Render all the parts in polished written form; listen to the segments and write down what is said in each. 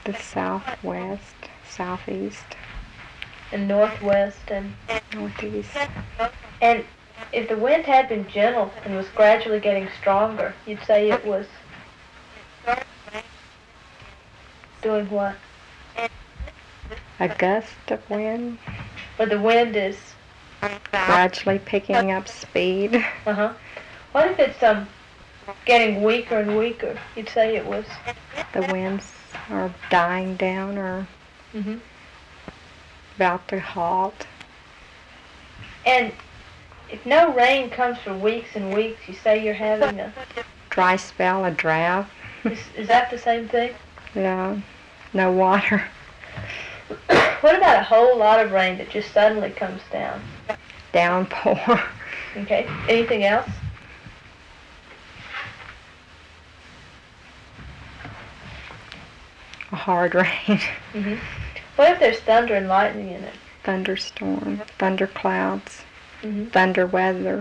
the southwest, southeast, and northwest, and northeast. And if the wind had been gentle and was gradually getting stronger, you'd say it was doing what? A gust of wind, Or the wind is gradually picking up speed. Uh-huh. What if it's getting weaker and weaker? You'd say it was The winds are dying down or Mhm. about to halt. And if no rain comes for weeks and weeks, you say you're having a Dry spell, a drought. is that the same thing? Yeah, no water. What about a whole lot of rain that just suddenly comes down? Downpour. Okay. Anything else? A hard rain. Mhm. What if there's thunder and lightning in it? Thunderstorm, thunderclouds, Mhm. thunder weather.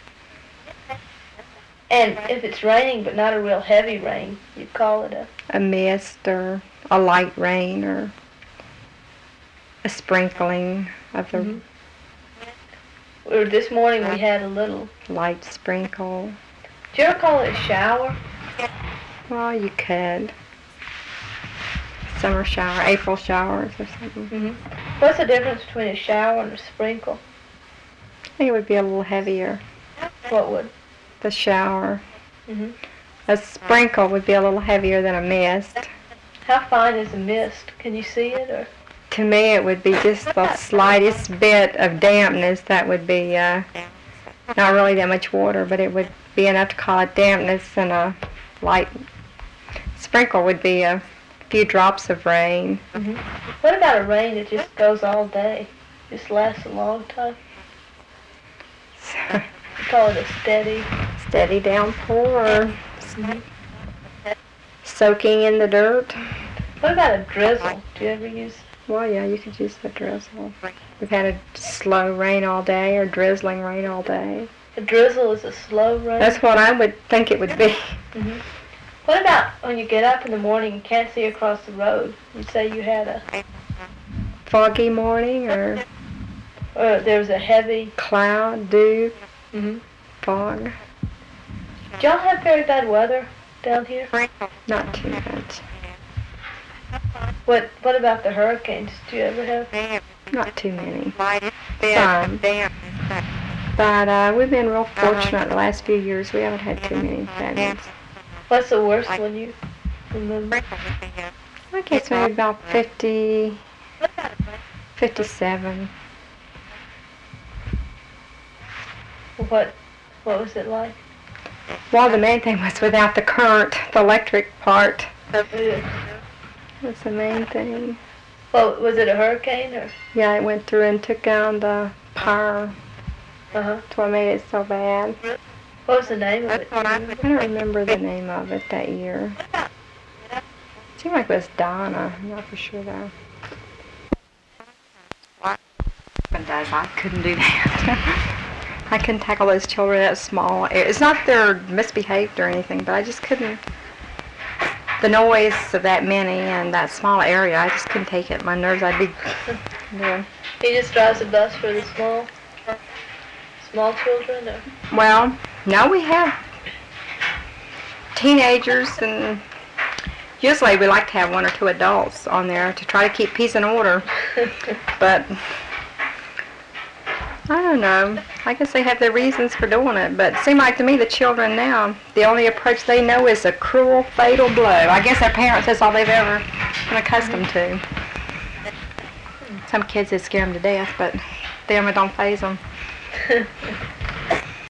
And if it's raining but not a real heavy rain, you'd call it A mist or a light rain or a sprinkling of the Mhm. Or this morning we had a little. light sprinkle. Do you ever call it a shower? Well, you could. Summer shower, April showers or something. Mhm. What's the difference between a shower and a sprinkle? I think it would be a little heavier, What would? the shower. Mhm. A sprinkle would be a little heavier than a mist. How fine is a mist? Can you see it or? To me, it would be just the slightest bit of dampness that would be not really that much water, but it would be enough to call it dampness, and a light sprinkle would be a few drops of rain. Mhm. What about a rain that just goes all day? Just lasts a long time? You call it a Steady downpour or Mhm. soaking in the dirt. What about a drizzle? Do you ever use? Well, yeah, you could use the drizzle. We've had a slow rain all day or drizzling rain all day. A drizzle is a slow rain? That's what I would think it would be. Mhm. What about when you get up in the morning and can't see across the road? You'd say you had Foggy morning or there was a heavy. cloud, dew, Mhm. fog. Do y'all have very bad weather down here? Not too much. What about the hurricanes? Do you ever have? Not too many. Some. But we've been real fortunate the last few years. We haven't had too many bad ones. What's the worst one you remember? I guess maybe about 50, 57. What was it like? Well, the main thing was without the current, the electric part. Ugh. That's the main thing. Well, was it a hurricane or? Yeah, it went through and took down the power. Uh-huh. That's what made it so bad. What was the name of it? I don't remember the name of it that year. It seemed like it was Donna. I'm not for sure though. I couldn't do that. I couldn't tackle those children that small. It's not they're misbehaved or anything, but I just couldn't. The noise of that many and that small area, I just couldn't take it. My nerves, I'd be. Yeah. He just drives a bus for the small children, or? Well, now we have teenagers, and usually we like to have one or two adults on there to try to keep peace and order. But I don't know. I guess they have their reasons for doing it. But it seems like to me the children now, the only approach they know is a cruel, fatal blow. I guess their parents, that's all they've ever been accustomed to. Some kids, it scare them to death, but them, it don't faze them.